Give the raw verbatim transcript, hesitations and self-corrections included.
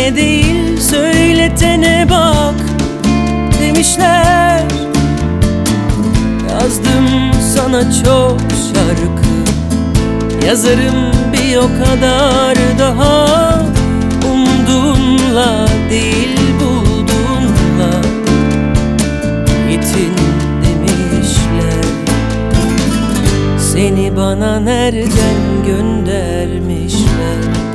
Dinletene değil söyletene bak demişler. Yazdım sana çok şarkı, yazarım bir o kadar daha. Umduğunla değil bulduğunla yetin demişler. Seni bana nereden göndermişler?